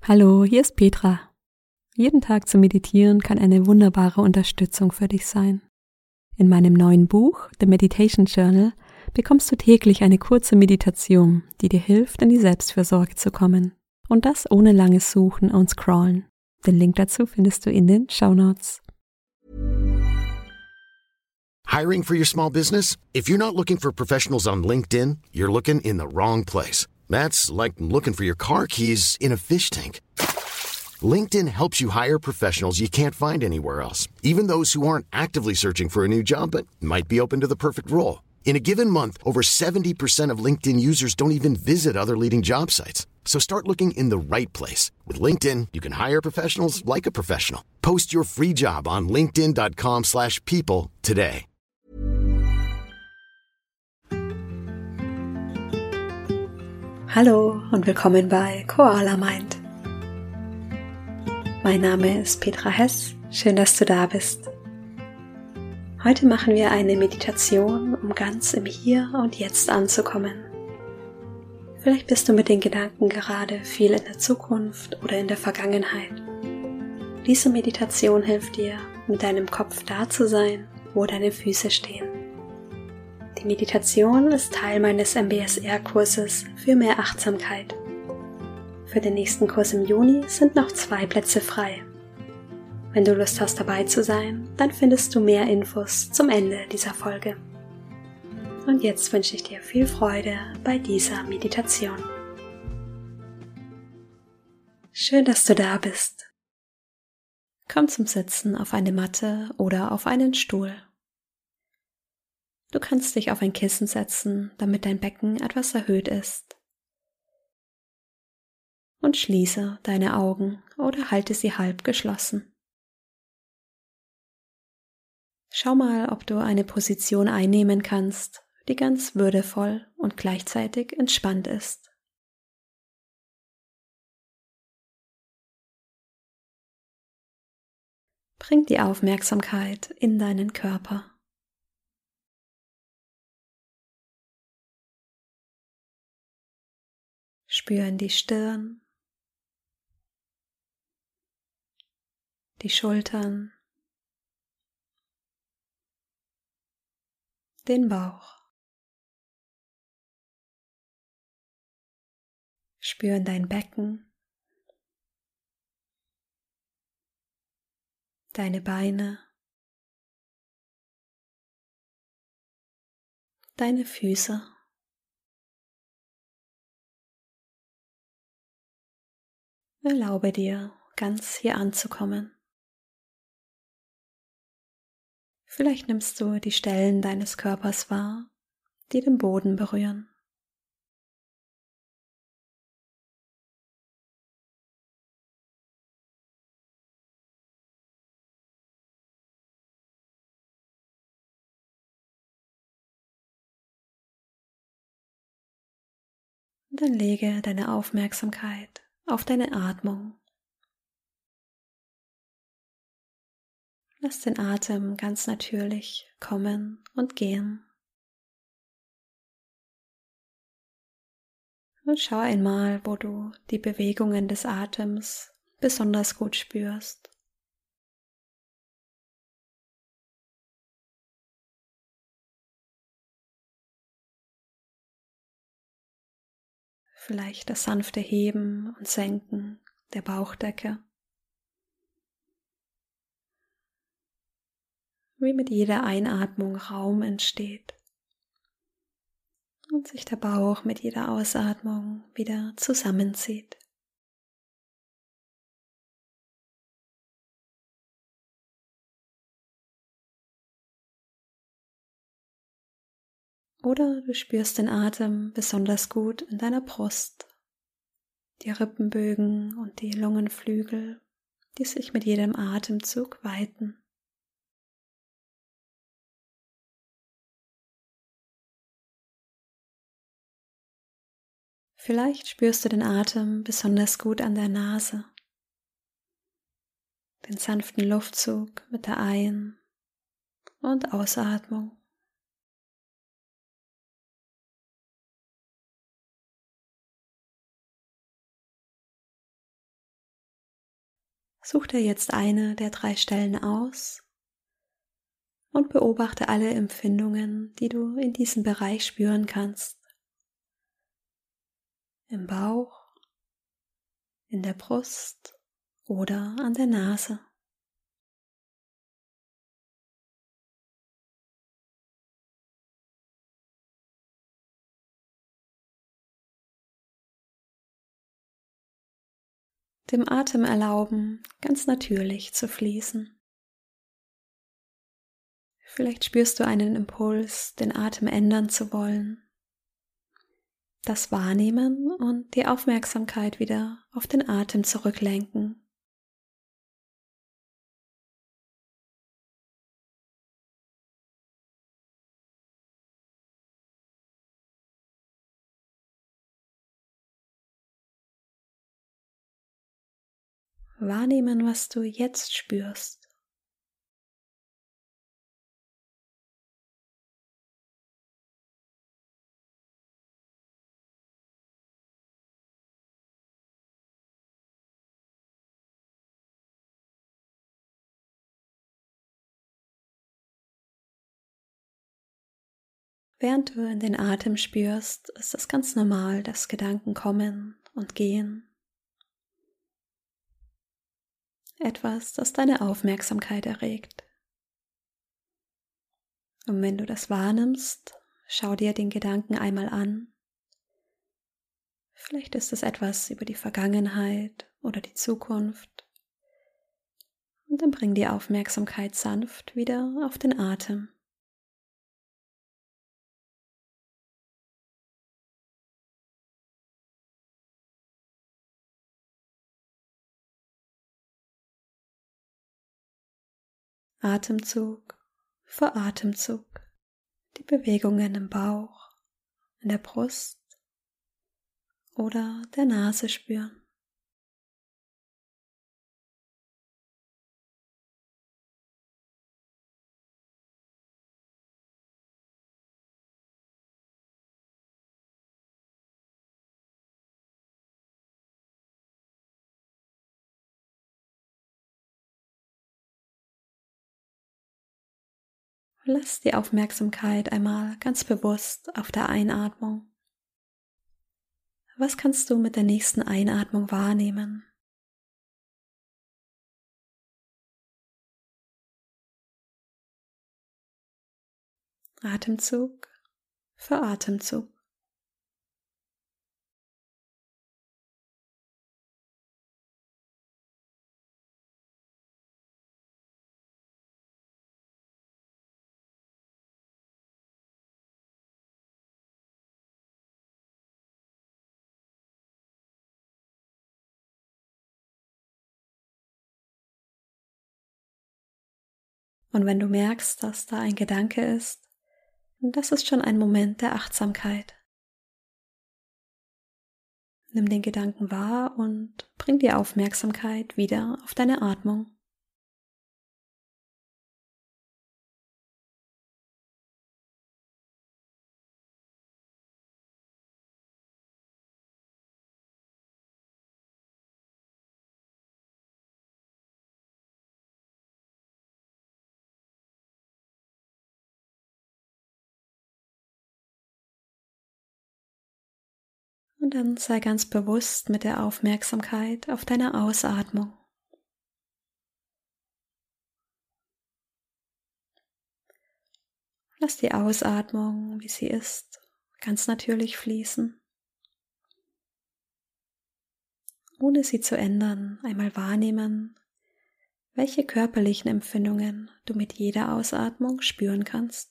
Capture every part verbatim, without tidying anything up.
Hallo, hier ist Petra. Jeden Tag zu meditieren kann eine wunderbare Unterstützung für dich sein. In meinem neuen Buch, The Meditation Journal, bekommst du täglich eine kurze Meditation, die dir hilft, in die Selbstfürsorge zu kommen. Und das ohne langes Suchen und Scrollen. Den Link dazu findest du in den Shownotes. Hiring for your small business? If you're not looking for professionals on LinkedIn, you're looking in the wrong place. That's like looking for your car keys in a fish tank. LinkedIn helps you hire professionals you can't find anywhere else, even those who aren't actively searching for a new job but might be open to the perfect role. In a given month, over seventy percent of LinkedIn users don't even visit other leading job sites. So start looking in the right place. With LinkedIn, you can hire professionals like a professional. Post your free job on linkedin dot com slash people today. Hallo und willkommen bei Koala Mind. Mein Name ist Petra Hess, schön, dass du da bist. Heute machen wir eine Meditation, um ganz im Hier und Jetzt anzukommen. Vielleicht bist du mit den Gedanken gerade viel in der Zukunft oder in der Vergangenheit. Diese Meditation hilft dir, mit deinem Kopf da zu sein, wo deine Füße stehen. Die Meditation ist Teil meines M B S R-Kurses für mehr Achtsamkeit. Für den nächsten Kurs im Juni sind noch zwei Plätze frei. Wenn du Lust hast, dabei zu sein, dann findest du mehr Infos zum Ende dieser Folge. Und jetzt wünsche ich dir viel Freude bei dieser Meditation. Schön, dass du da bist. Komm zum Sitzen auf eine Matte oder auf einen Stuhl. Du kannst dich auf ein Kissen setzen, damit dein Becken etwas erhöht ist. Und schließe deine Augen oder halte sie halb geschlossen. Schau mal, ob du eine Position einnehmen kannst, die ganz würdevoll und gleichzeitig entspannt ist. Bring die Aufmerksamkeit in deinen Körper. Spür in die Stirn, die Schultern, den Bauch. Spür in dein Becken, deine Beine, deine Füße. Erlaube dir, ganz hier anzukommen. Vielleicht nimmst du die Stellen deines Körpers wahr, die den Boden berühren. Und dann lege deine Aufmerksamkeit auf deine Atmung. Lass den Atem ganz natürlich kommen und gehen. Und schau einmal, wo du die Bewegungen des Atems besonders gut spürst. Vielleicht das sanfte Heben und Senken der Bauchdecke. Wie mit jeder Einatmung Raum entsteht und sich der Bauch mit jeder Ausatmung wieder zusammenzieht. Oder du spürst den Atem besonders gut in deiner Brust, die Rippenbögen und die Lungenflügel, die sich mit jedem Atemzug weiten. Vielleicht spürst du den Atem besonders gut an der Nase, den sanften Luftzug mit der Ein- und Ausatmung. Such dir jetzt eine der drei Stellen aus und beobachte alle Empfindungen, die du in diesem Bereich spüren kannst. Im Bauch, in der Brust oder an der Nase. Dem Atem erlauben, ganz natürlich zu fließen. Vielleicht spürst du einen Impuls, den Atem ändern zu wollen. Das Wahrnehmen und die Aufmerksamkeit wieder auf den Atem zurücklenken. Wahrnehmen, was du jetzt spürst. Während du in den Atem spürst, ist es ganz normal, dass Gedanken kommen und gehen. Etwas, das deine Aufmerksamkeit erregt. Und wenn du das wahrnimmst, schau dir den Gedanken einmal an. Vielleicht ist es etwas über die Vergangenheit oder die Zukunft. Und dann bring die Aufmerksamkeit sanft wieder auf den Atem. Atemzug für Atemzug. Die Bewegungen im Bauch, in der Brust oder der Nase spüren. Lass die Aufmerksamkeit einmal ganz bewusst auf der Einatmung. Was kannst du mit der nächsten Einatmung wahrnehmen? Atemzug für Atemzug. Und wenn du merkst, dass da ein Gedanke ist, das ist schon ein Moment der Achtsamkeit. Nimm den Gedanken wahr und bring die Aufmerksamkeit wieder auf deine Atmung. Und dann sei ganz bewusst mit der Aufmerksamkeit auf deine Ausatmung. Lass die Ausatmung, wie sie ist, ganz natürlich fließen. Ohne sie zu ändern, einmal wahrnehmen, welche körperlichen Empfindungen du mit jeder Ausatmung spüren kannst.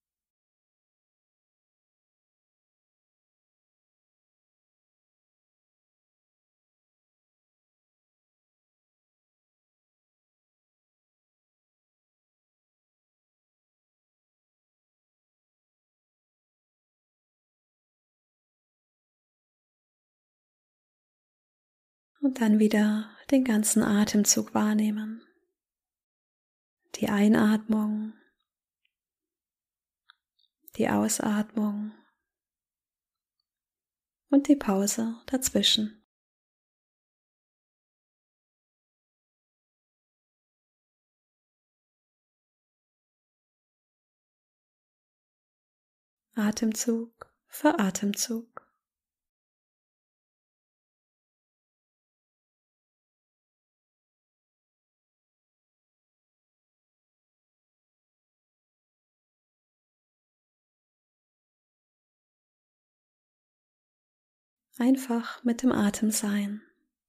Und dann wieder den ganzen Atemzug wahrnehmen. Die Einatmung, die Ausatmung und die Pause dazwischen. Atemzug für Atemzug. Einfach mit dem Atem sein.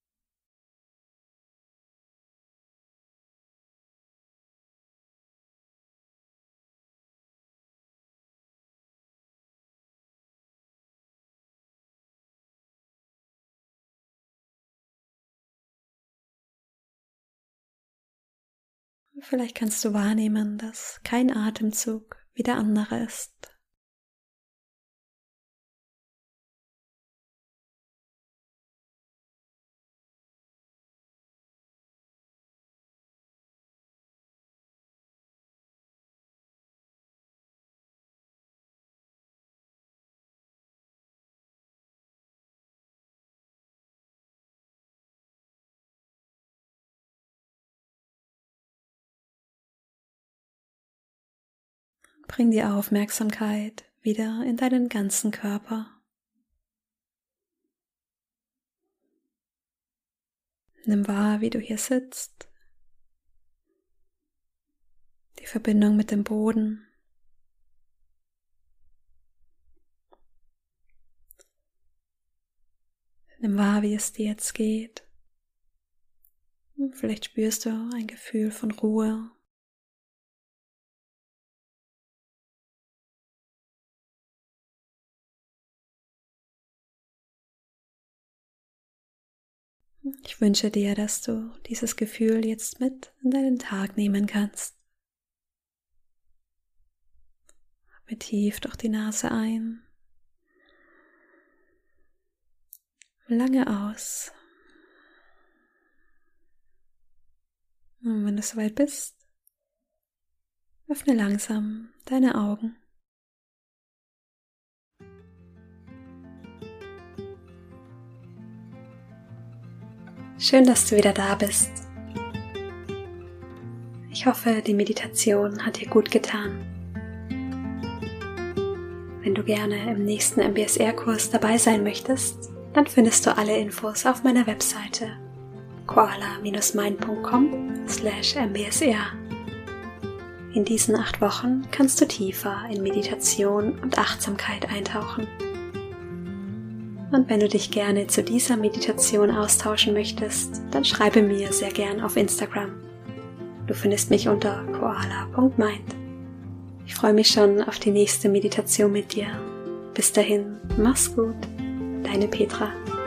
Vielleicht kannst du wahrnehmen, dass kein Atemzug wie der andere ist. Bring die Aufmerksamkeit wieder in deinen ganzen Körper. Nimm wahr, wie du hier sitzt, die Verbindung mit dem Boden. Nimm wahr, wie es dir jetzt geht. Vielleicht spürst du ein Gefühl von Ruhe. Ich wünsche dir, dass du dieses Gefühl jetzt mit in deinen Tag nehmen kannst. Atme tief durch die Nase ein, lange aus. Und wenn du soweit bist, öffne langsam deine Augen. Schön, dass du wieder da bist. Ich hoffe, die Meditation hat dir gut getan. Wenn du gerne im nächsten M B S R-Kurs dabei sein möchtest, dann findest du alle Infos auf meiner Webseite koala Bindestrich mind Punkt com slash M B S R. In diesen acht Wochen kannst du tiefer in Meditation und Achtsamkeit eintauchen. Und wenn du dich gerne zu dieser Meditation austauschen möchtest, dann schreibe mir sehr gern auf Instagram. Du findest mich unter koala Punkt mind. Ich freue mich schon auf die nächste Meditation mit dir. Bis dahin, mach's gut, deine Petra.